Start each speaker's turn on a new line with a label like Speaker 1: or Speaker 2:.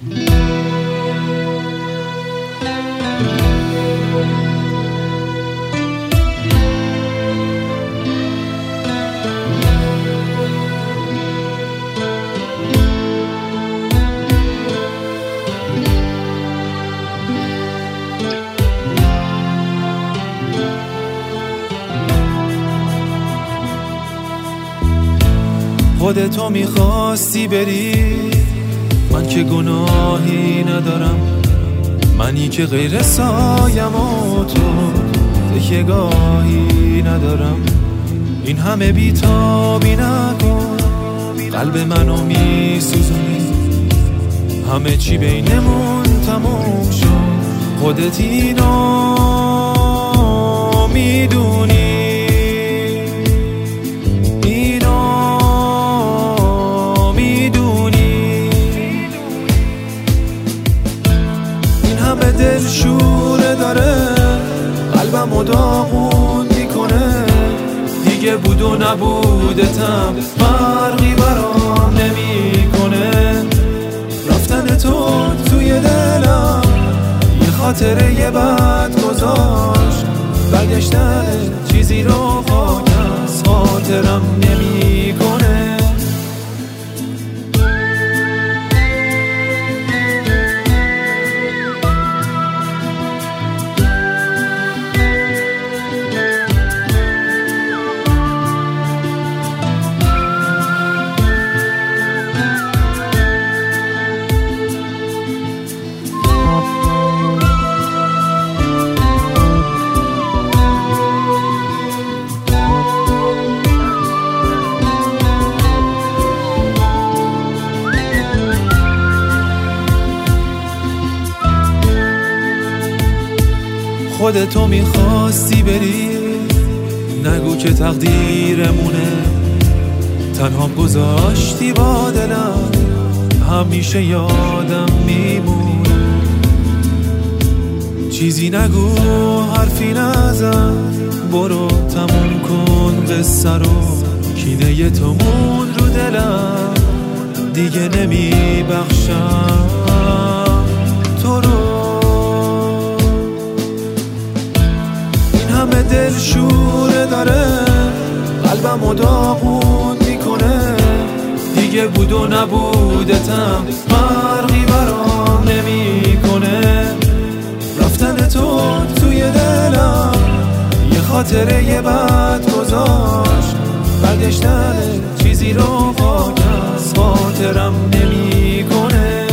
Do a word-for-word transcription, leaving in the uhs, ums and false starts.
Speaker 1: خودتو میخواستی بری، من که گناهی ندارم، منی که غیر سایم و تو تکیه‌گاهی ندارم. این همه بیتابی نکن، قلب منو میسوزونی، همه چی بینمون تموم شد، خودت اینو میدونی. دل شوره داره، قلبمو داغون میکنه، دیگه بود و نبودتم فرقی برام نمیکنه. رفتن تو توی دلم یه خاطره یه بد گذاشت، برگشتن چیزی رو خاک از خاطرم نمیکنه. خودتو میخواستی بری، نگو که تقدیرمونه، تنهام گذاشتی با دلم، همیشه یادم میمونه. چیزی نگو حرفی نزن، برو تموم کن قصه رو، کینه تو مون رو دلم، دیگه نمیبخشم تو رو. همه دل شوره داره، قلبمو داغون میکنه، دیگه بود و نبودتم فرقی برام نمیکنه. رفتن تو توی دلم یه خاطره یه بد گذاشت، برگشتن چیزی رو خاک از خاطرم نمیکنه.